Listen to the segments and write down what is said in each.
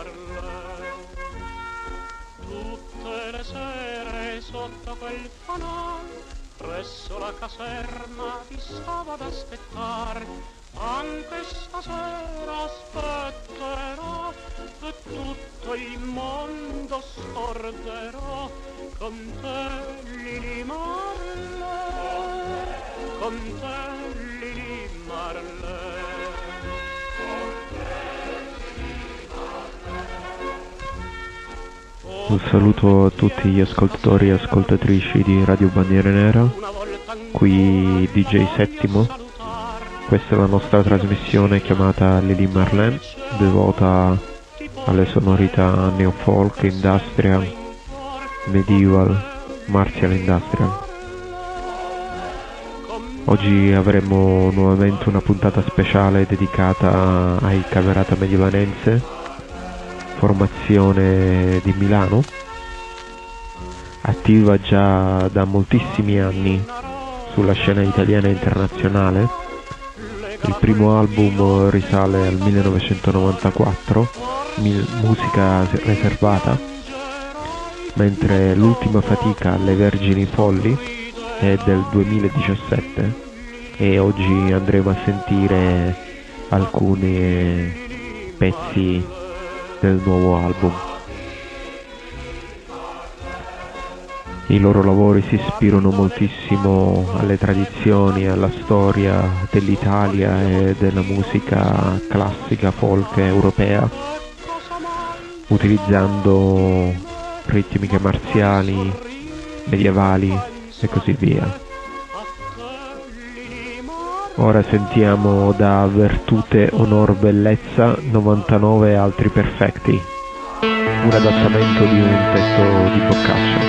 Tutte le sere sotto quel fanale presso la caserma vi stavo ad aspettare. Anche stasera aspetterò e tutto il mondo scorderò con te, Lili Marley, con te, Lili Marley. Un saluto a tutti gli ascoltatori e ascoltatrici di Radio Bandiera Nera, qui DJ Settimo. Questa è la nostra trasmissione chiamata Lili Marlene, devota alle sonorità neofolk, industrial, medieval, martial industrial. Oggi avremo nuovamente una puntata speciale dedicata ai Camerata Mediolanense, formazione di Milano, attiva già da moltissimi anni sulla scena italiana e internazionale. Il primo album risale al 1994, Musica riservata, mentre l'ultima fatica, Le Vergini Folli, è del 2017 e oggi andremo a sentire alcuni pezzi del nuovo album. I loro lavori si ispirano moltissimo alle tradizioni e alla storia dell'Italia e della musica classica folk europea, utilizzando ritmiche marziali, medievali e così via. Ora sentiamo da Virtute Onor Bellezza 99 altri perfetti, un adattamento di un testo di Boccaccio.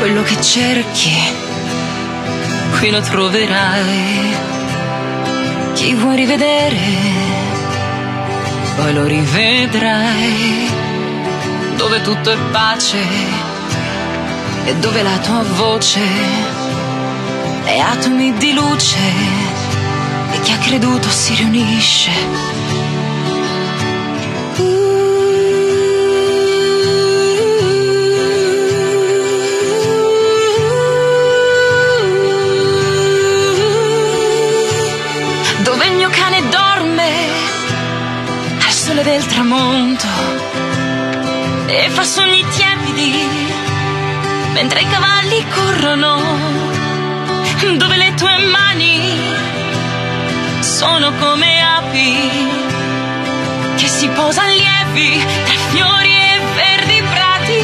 Quello che cerchi, qui lo troverai. Chi vuoi rivedere, poi lo rivedrai. Dove tutto è pace e dove la tua voce è atomi di luce e chi ha creduto si riunisce. Dove il mio cane dorme al sole del tramonto e fa sogni tiepidi mentre i cavalli corrono. Dove le tue mani sono come api che si posano lievi tra fiori e verdi prati,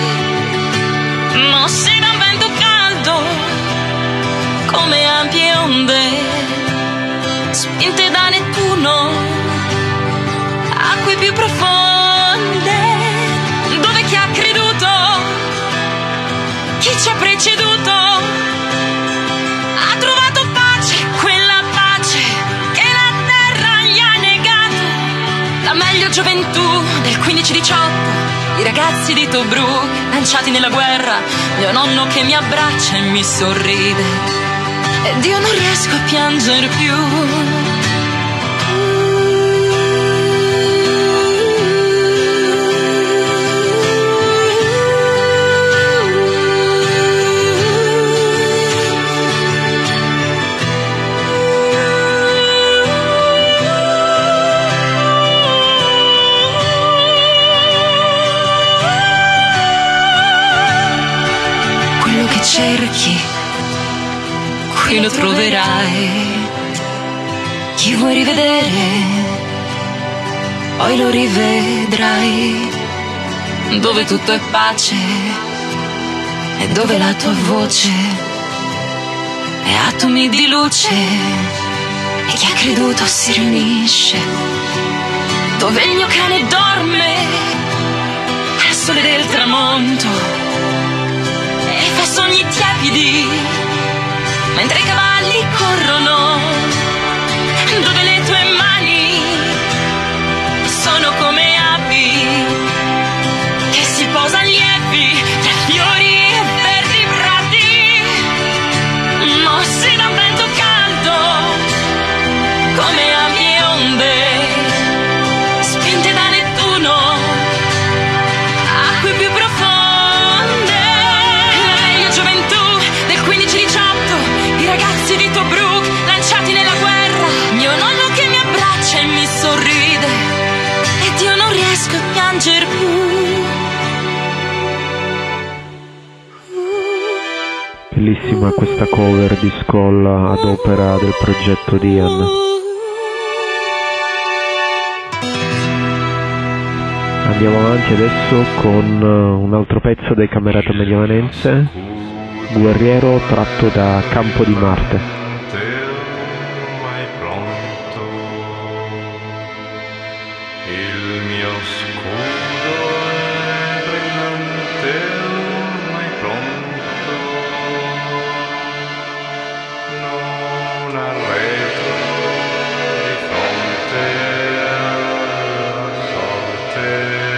mosse da un vento caldo come ampie onde spinte da Nettuno, acque più profonde, dove chi ha creduto, chi ci ha preceduto, ha trovato pace, quella pace che la terra gli ha negato. La meglio gioventù del 15-18, i ragazzi di Tobruk lanciati nella guerra, mio nonno che mi abbraccia e mi sorride. Ed io non riesco a piangere più. Quello che cerchi, qui lo troverai. Chi vuoi rivedere, poi lo rivedrai. Dove tutto è pace e dove la tua voce è atomi di luce e chi ha creduto si riunisce. Dove il mio cane dorme al sole del tramonto e fa sogni tiepidi mentre i cavalli corrono. Dove le tue mani sono come api che si posano lievi tra fiori e verdi prati, mossi da un vento caldo come ampie onde spinte da Nettuno, acque più profonde. La meglio gioventù del 15-18, i ragazzi di Tobruk lanciati nella guerra, mio nonno che mi abbraccia e mi sorride ed io non riesco a piangere più. Bellissima questa cover di Skoll ad opera del progetto Dian. Andiamo avanti adesso con un altro pezzo dei Camerata Mediolanense, Guerriero, tratto da Campo di Marte. Il mio scudo è brillante, ormai pronto, non arretro di fronte alla sorte,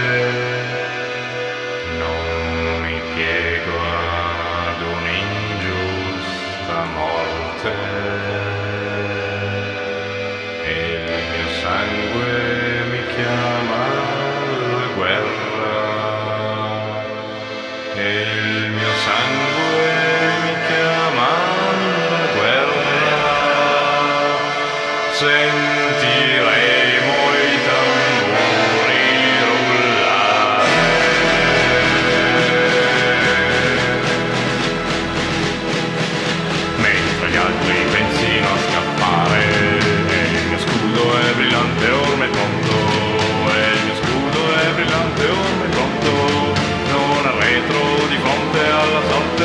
non mi piego ad un'ingiusta morte, il mio sangue chiama la guerra e il mio sangue mi chiama la guerra. Sentiremo i tamburi rullare mentre gli altri pensino a scappare e il mio scudo è brillante ormai pronto. Brillante ormai pronto, non arretro di fronte alla sorte.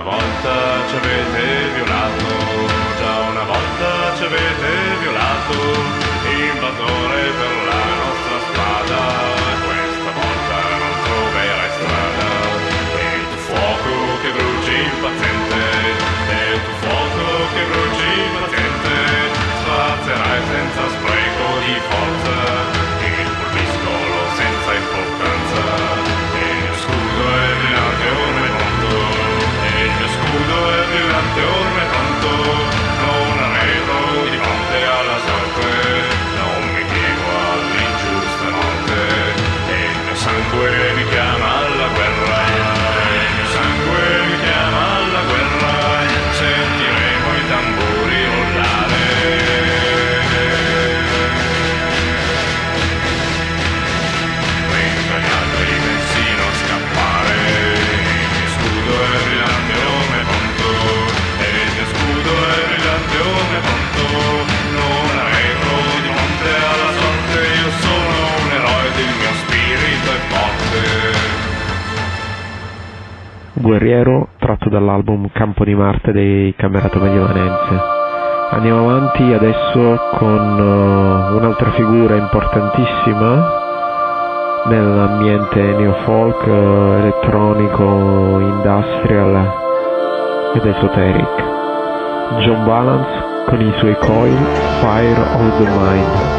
volta ci avete violato, già una volta ci avete violato, invasore per la nostra spada, questa volta non troverai strada. E tu fuoco che bruci impaziente, e tu fuoco che bruci impaziente, spazzerai senza spreco di forza, il pulviscolo senza importanza, e il mio scudo è brillante orme pronto, e il mio scudo è brillante orme pronto, non arredo di fronte alla sorte, non mi piego all'ingiusta morte, e il mio sangue mi chiama alla guerra, e il mio sangue mi chiama alla guerra, sentiremo i tamburi rollare. Mentre gli altri pensino a scappare, il mio scudo è brillante orme pronto, e il mio scudo è brillante orme pronto, non arredo di fronte alla sorte, io sono un eroe del mio spirito è forte. Guerriero, tratto dall'album Campo di Marte dei Camerato Mediolanense. Andiamo avanti adesso con un'altra figura importantissima nell'ambiente neofolk, elettronico, industrial ed esoteric. John Balance con i suoi Coil, Fire of the Mind.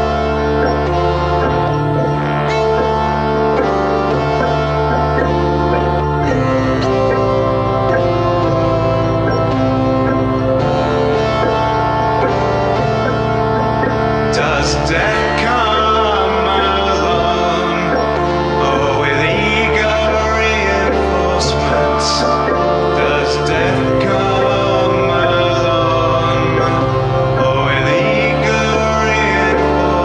Death come along, oh, with eager reinforcements.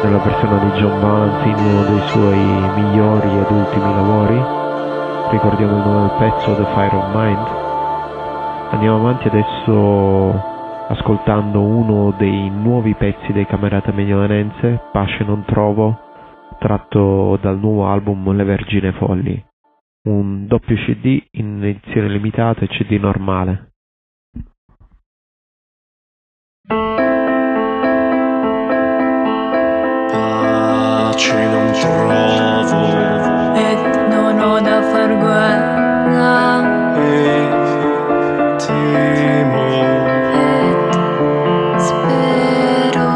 nella persona di John Balance in uno dei suoi migliori ed ultimi lavori. Ricordiamo il nome del pezzo, The Fire of Mind. Andiamo avanti adesso ascoltando uno dei nuovi pezzi dei Camerata Milanense, Pace non trovo, tratto dal nuovo album Le Vergine Folli, un doppio CD in edizione limitata e CD normale. Pace non trovo e non ho da far guerra e temo ed spero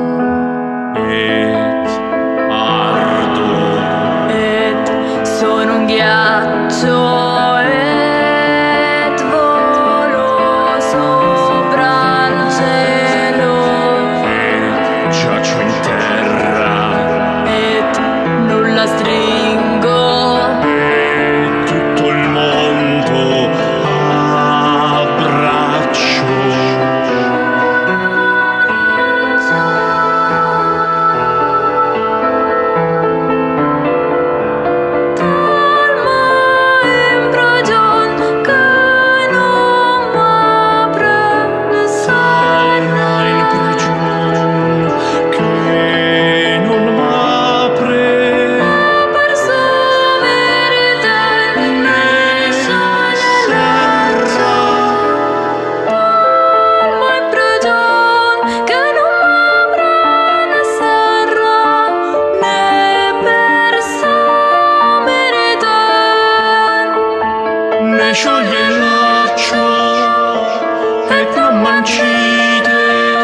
ed ardo ed sono un ghiaccio ed volo sopra il cielo e giaccio in terra ed nulla stringo e tutto il mondo abbraccio. Calma improgion che non m'apre ne Alma in prigione che non m'apre perso merita ne serra. Calma improgion che non m'apre ne serra ne perso merita Ne scioglie il laccio e non mancite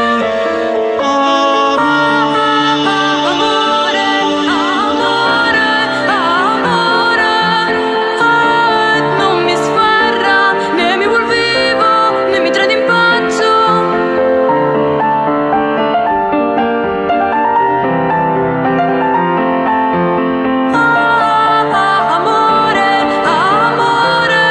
amore, amore, amore, non mi sferra, né mi vuol vivo, né mi trae d'impaccio. Amore, amore,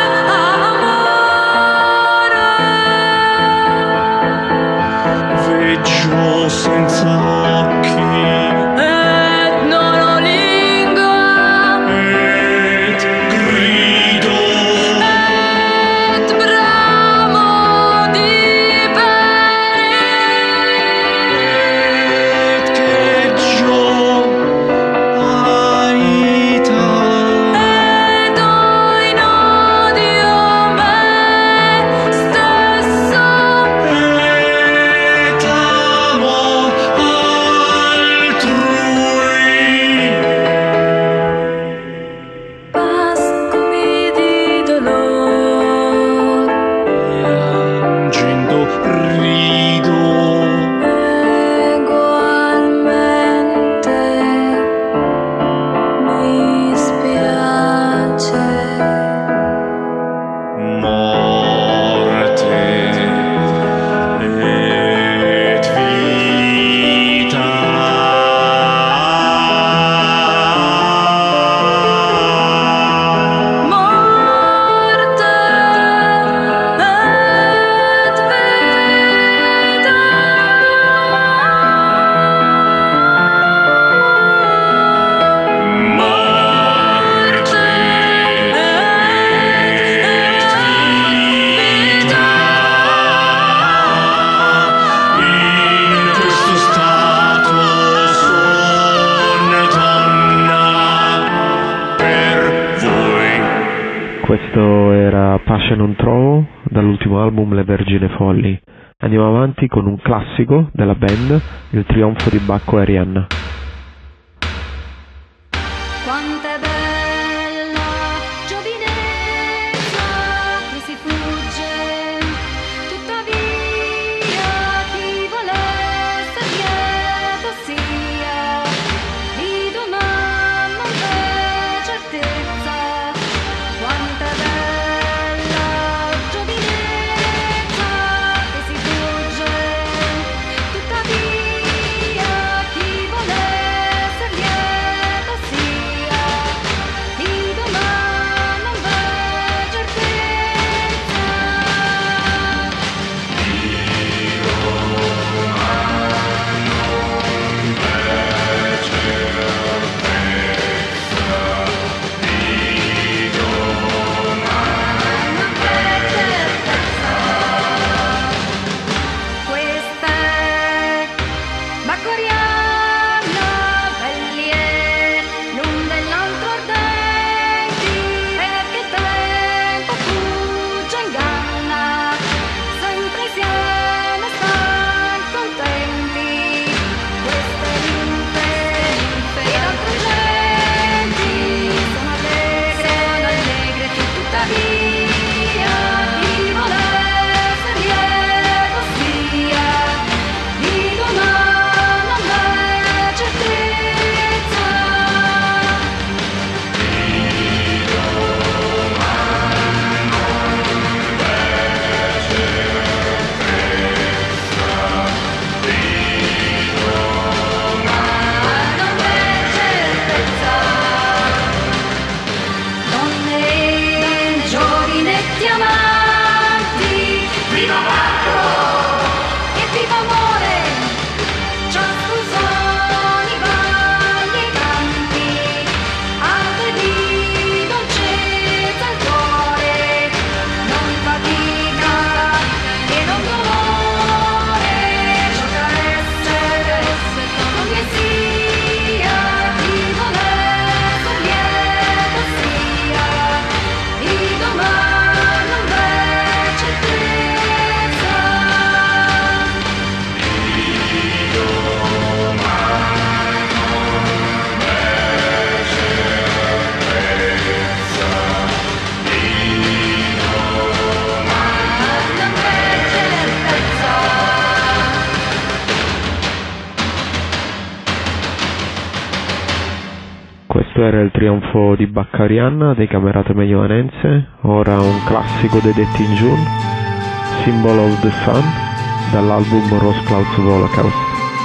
amore. veggio senza occhi Et non ho lingua, ed grido et bramo di ed cheggio aita ed in odio me stesso. ed amo altrui. Pascomi di dolor, Piangendo rido egualmente mi spiace. morte ed vita. Morte ed vita. Morte ed vita. In questo stato son donna per voi. Questo era Pace non trovo dall'ultimo album Le Vergine Folli. Andiamo avanti con un classico della band, Il trionfo di Bacco e Arianna. Quanto è bella giovinezza che si fugge, tuttavia chi volesse lieto sia, di domani non c'è certezza. Quanto è bella giovinezza che si fugge, tuttavia chi volesse Questo era il trionfo di Baccarian dei Camerate Mediolanense, ora un classico dei Detti in June, Symbol of the Sun, dall'album Rose Clouds of Holocaust.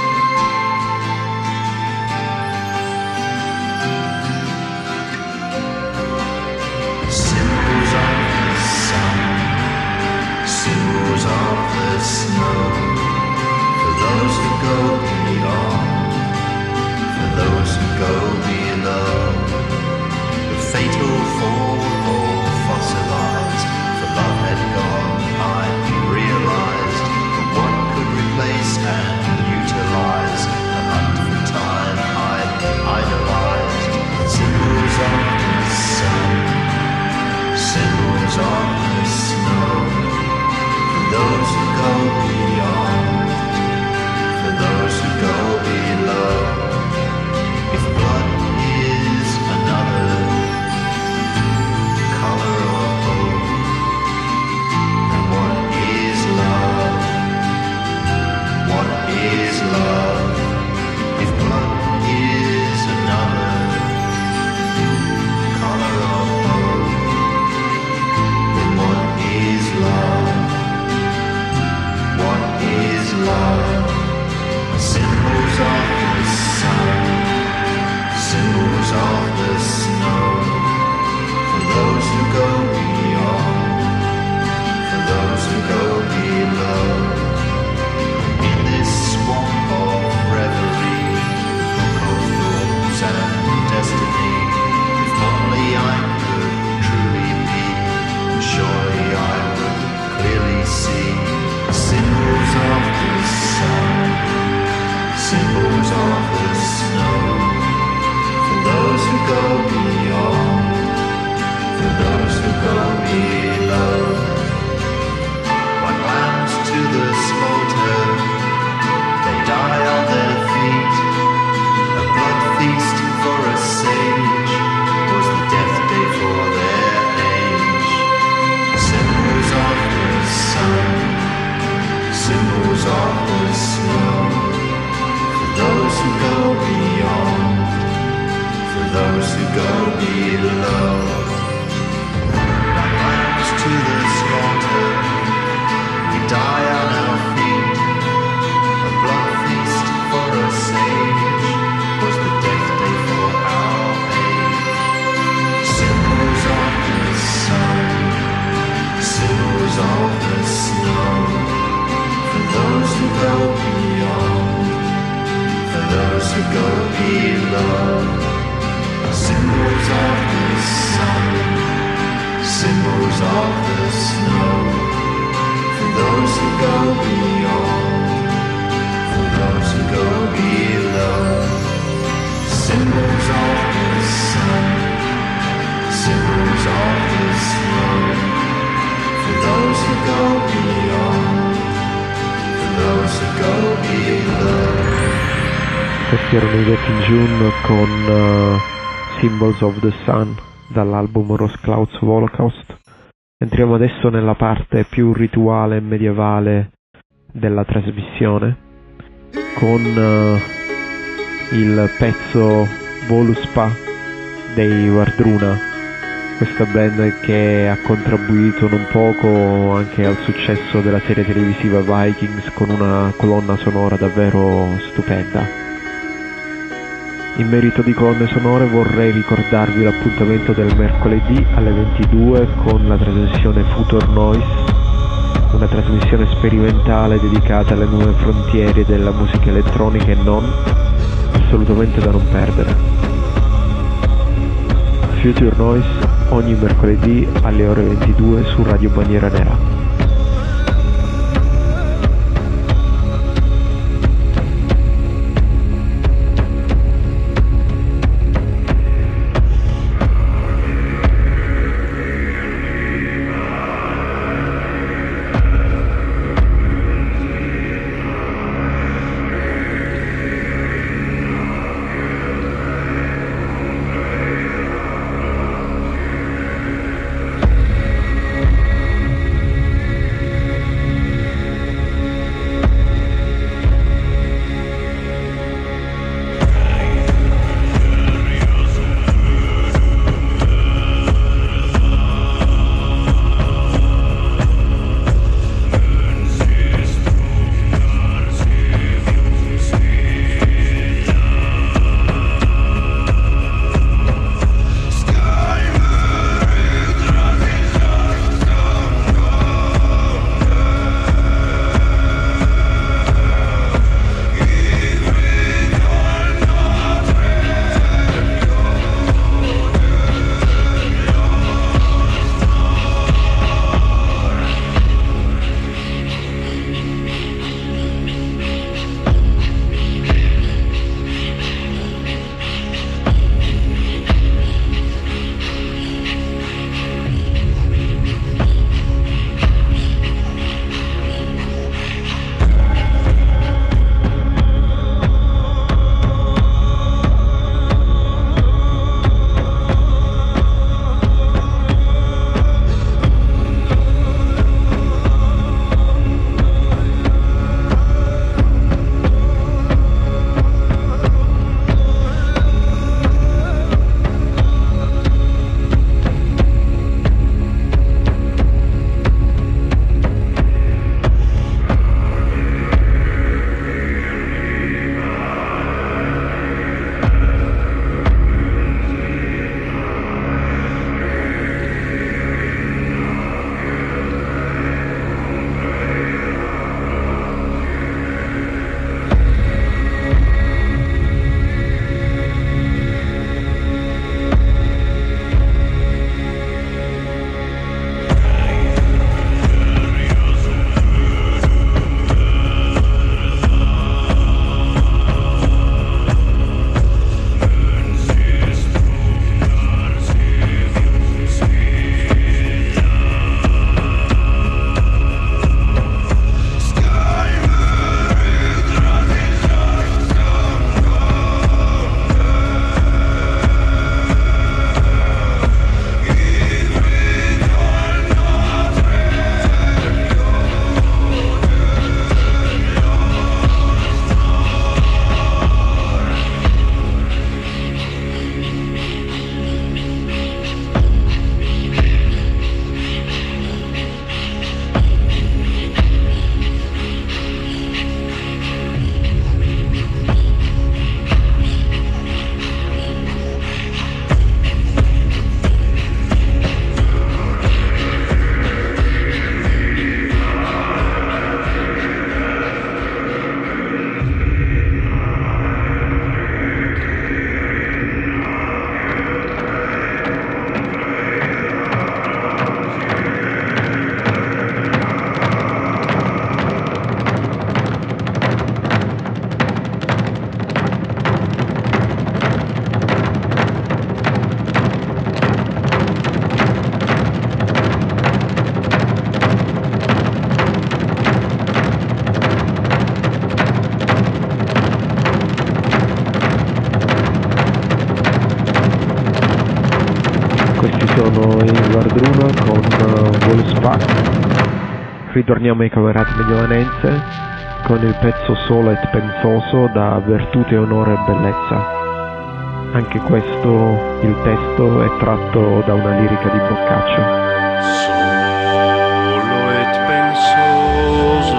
Questi erano i Detti in June con Symbols of the Sun dall'album Rose Clouds of Holocaust. Entriamo adesso nella parte più rituale e medievale della trasmissione con il pezzo Voluspa dei Wardruna, questa band che ha contribuito non poco anche al successo della serie televisiva Vikings con una colonna sonora davvero stupenda. In merito di colonne sonore vorrei ricordarvi l'appuntamento del mercoledì alle 22 con la trasmissione Future Noise, una trasmissione sperimentale dedicata alle nuove frontiere della musica elettronica e non, assolutamente da non perdere. Future Noise ogni mercoledì alle ore 22 su Radio Bandiera Nera. Bruno con Wolfsbach. Ritorniamo ai Camerati Mediolanense con il pezzo solo et pensoso da Virtute, Onore e Bellezza. Anche questo, il testo, è tratto da una lirica di Boccaccio. Solo et pensoso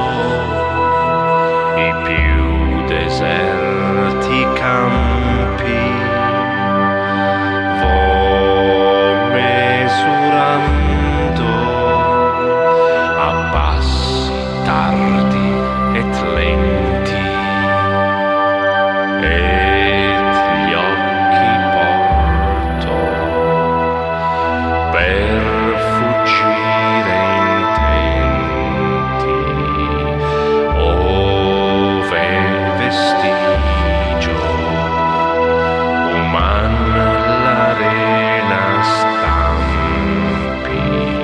i più deserti campi vo mesurando a passi tardi et lenti et gli occhi porto per fuggire intenti ove vestigio uman l'arena stampi.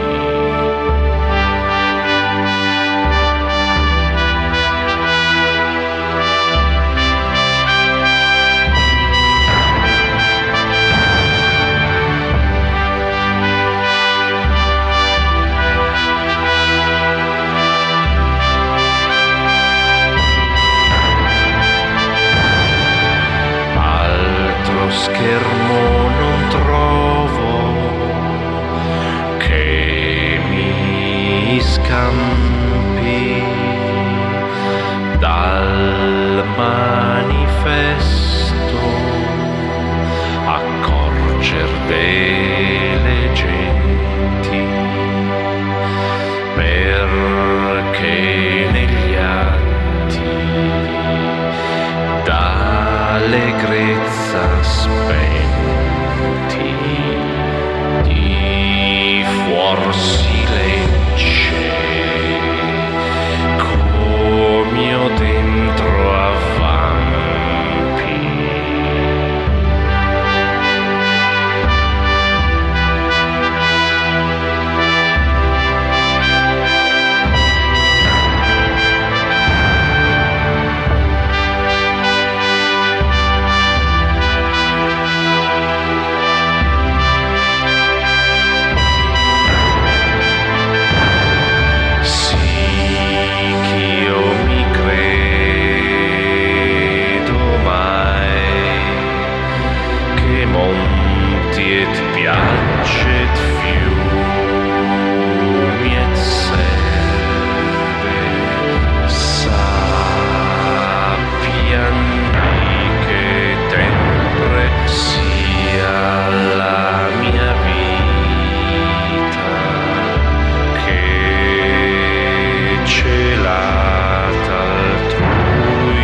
Altro schermo non trovo che mi scampi dal manifesto accorger delle genti, perché negli atti d'allegrezza spenti di fuor si legge com'io dentro avvampi. Piacet fiumi et serve sappian che tempre sia la mia vita che celata altrui.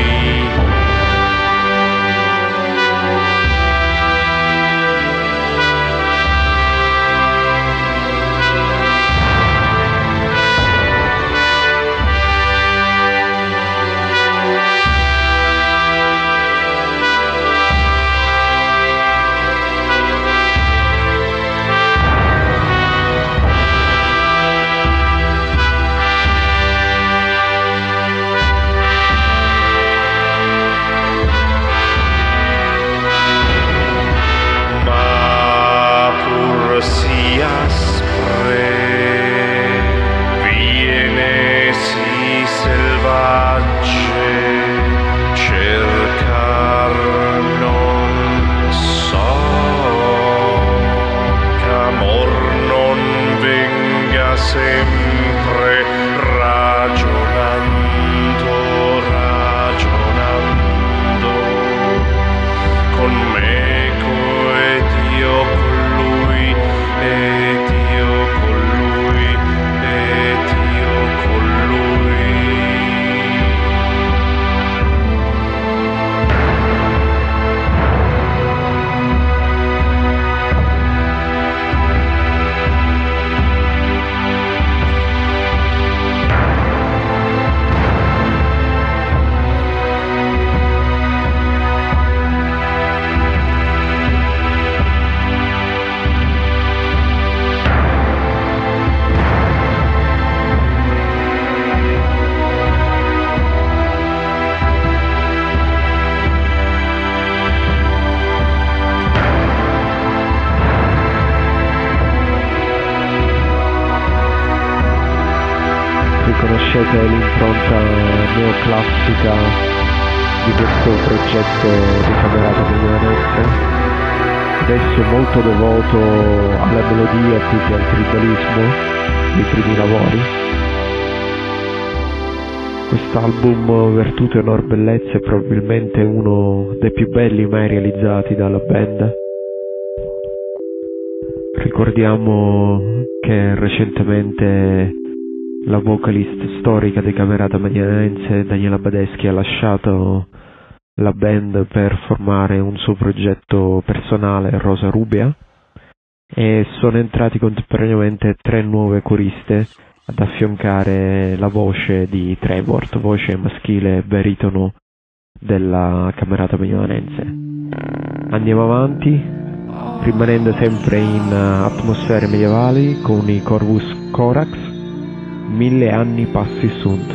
Si aspre viene si selvagge cercar non so ch'amor non venga sempre ragionando con meco ed io con lui ed io con lui ed io con lui. riconoscete l'impronta neoclassica di questo progetto di Camerata Milanese, adesso molto devoto alla melodia più che al tribalismo dei primi lavori. Quest'album Virtute e Onor Bellezza è probabilmente uno dei più belli mai realizzati dalla band. Ricordiamo che recentemente la vocalist storica dei Camerata Magnanense, Daniela Badeschi, ha lasciato la band per formare un suo progetto personale, Rosa Rubia, e sono entrati contemporaneamente 3 nuove coriste ad affiancare la voce di Trevor, voce maschile baritono della Camerata Milanense. Andiamo avanti, rimanendo sempre in atmosfere medievali con i Corvus Corax, 1000 anni passi sunt.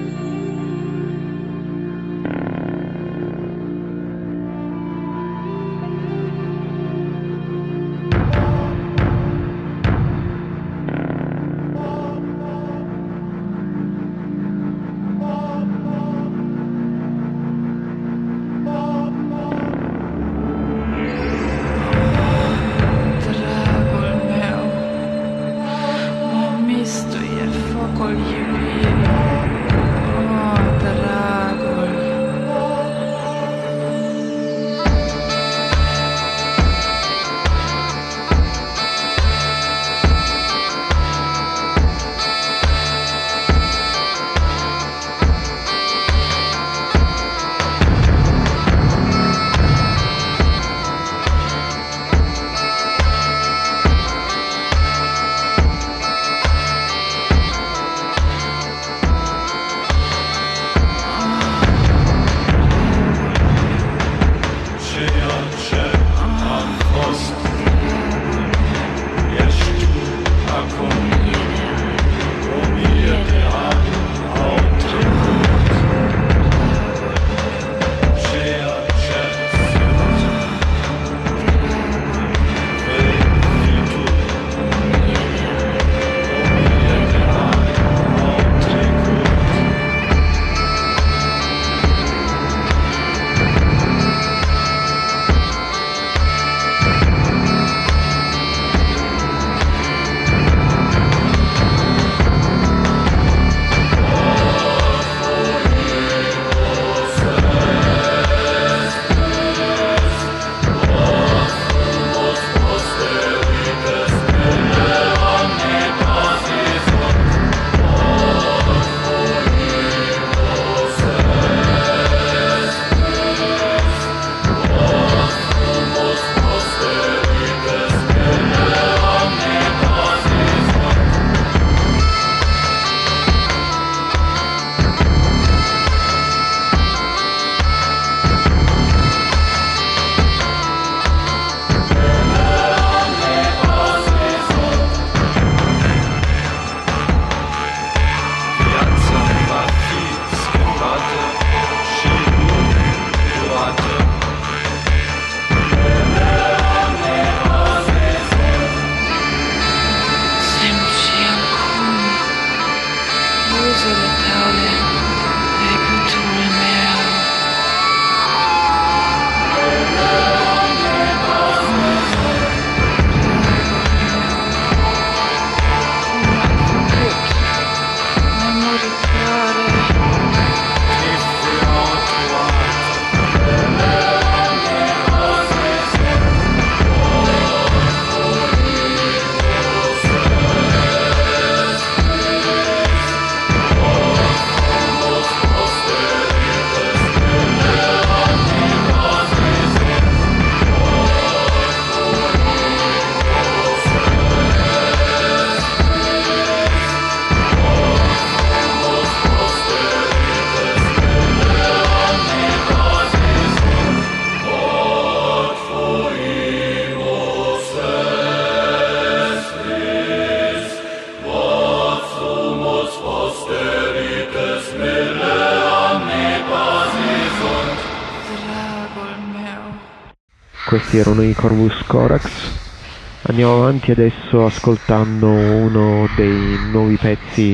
Questi erano i Corvus Corax. Andiamo avanti adesso ascoltando uno dei nuovi pezzi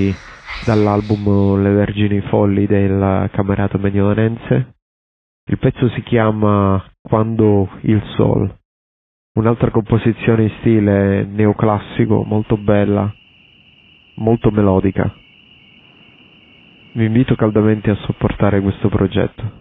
dall'album Le Vergini Folli del Camerato Mediolanense. Il pezzo si chiama Quando il Sol, un'altra composizione in stile neoclassico, molto bella, molto melodica. Vi invito caldamente a supportare questo progetto.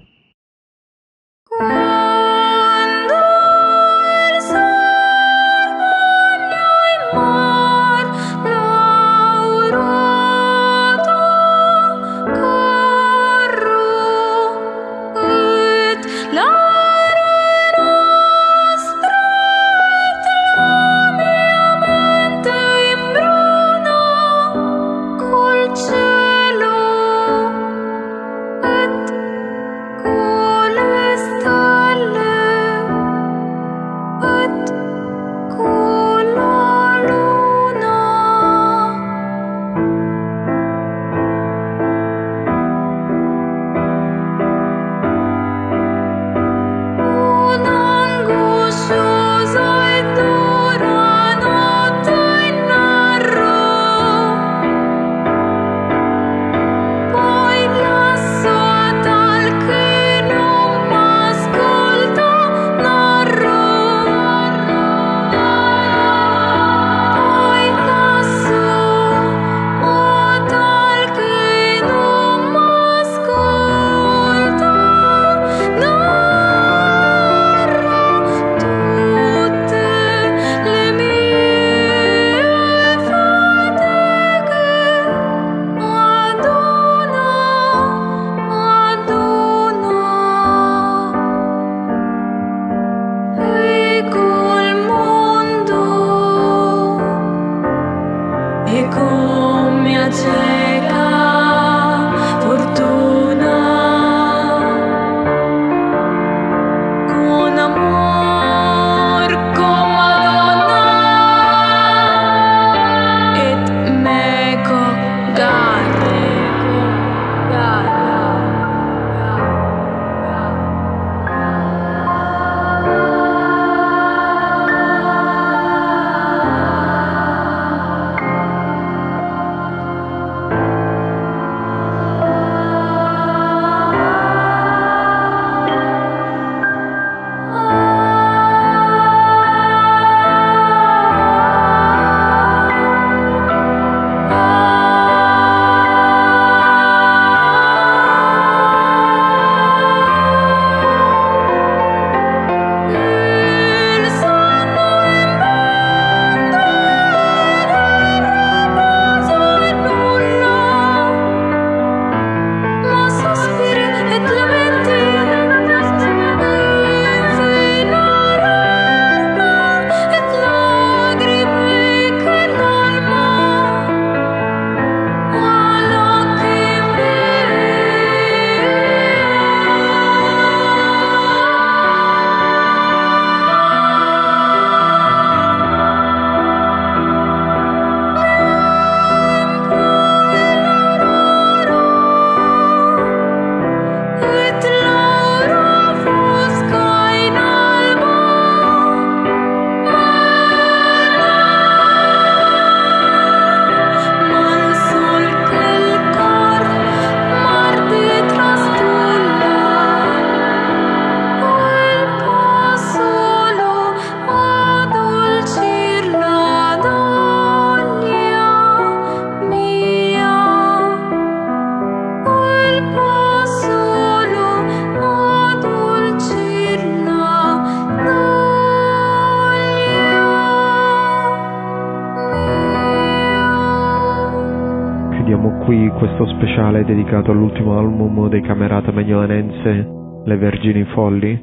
Qui questo speciale dedicato all'ultimo album dei Camerata Mediolanense, Le Vergini Folli.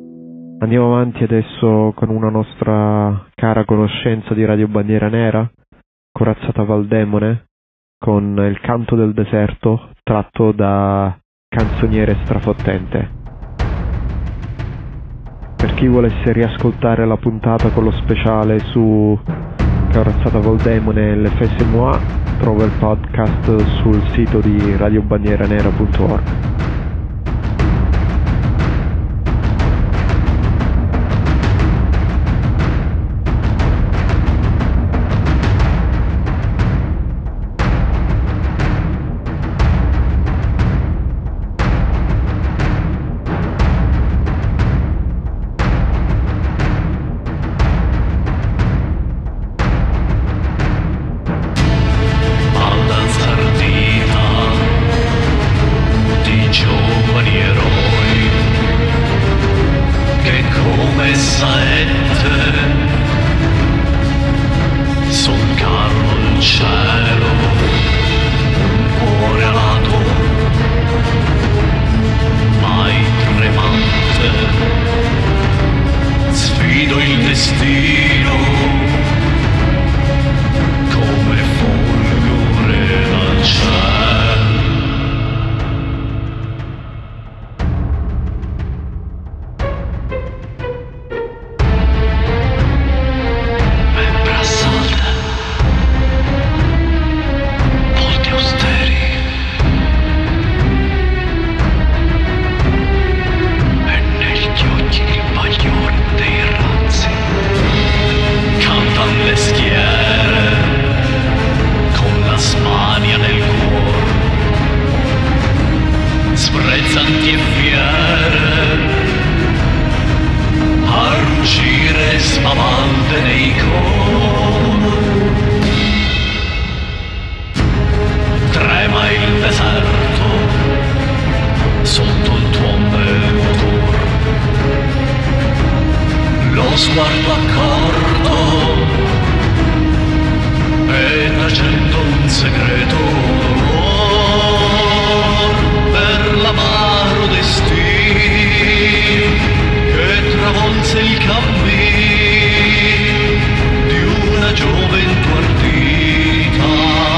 Andiamo avanti adesso con una nostra cara conoscenza di Radio Bandiera Nera, Corazzata Valdemone, con Il canto del deserto, tratto da Canzoniere Strafottente. Per chi volesse riascoltare la puntata con lo speciale su Corazzata Valdemone e l'FSMA, trova il podcast sul sito di radiobandieranera.org. il deserto sotto il tuo motor. Lo sguardo accorto e tacendo un segreto dolor per l'amaro destino che travolse il cammin di una gioventù ardita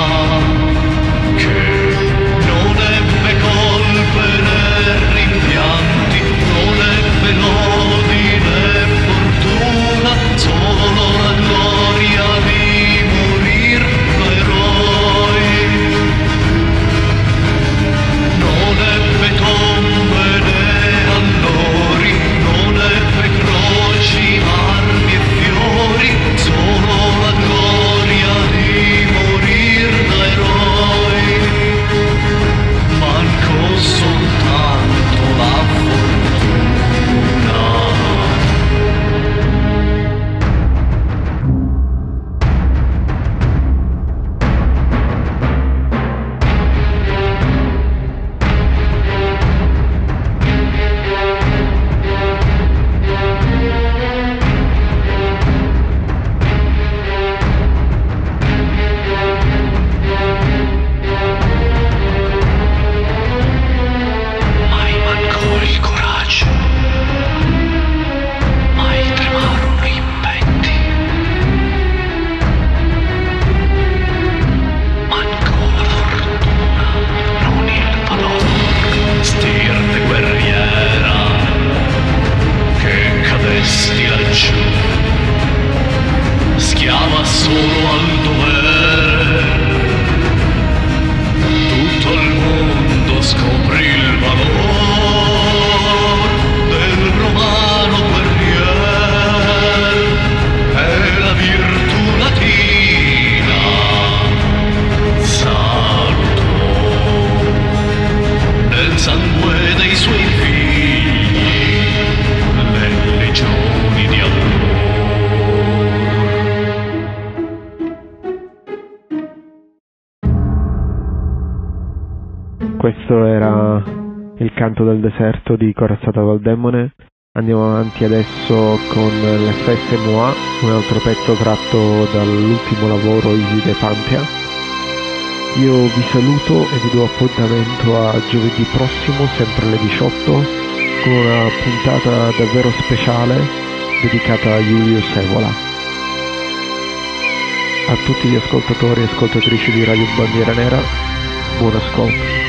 che non ebbe colpe né rimpianti, non ebbe lodi né fortuna, solo la gloria di morir da eroi. Non ebbe tombe né allori, non ebbe croci, armi e fiori, solo la gloria di morir da eroi. Mancò soltanto la fortuna. Mai mancò il coraggio, mai tremarono i petti, mancò la fortuna, non il valore, stirpe guerriera che cadesti laggiù, schiava solo al dovere. Tutto il mondo scoprì il valor del romano guerrier e la virtù latina salutò nel sangue dei suoi figli le legioni di allora. Questo era il canto del deserto di Corazzata dal Demone. Andiamo avanti adesso con l'FS Moi, un altro pezzo tratto dall'ultimo lavoro Easy de Panthea. Io vi saluto e vi do appuntamento a giovedì prossimo, sempre alle 18, con una puntata davvero speciale dedicata a Julius Evola. A tutti gli ascoltatori e ascoltatrici di Radio Bandiera Nera, buon ascolto.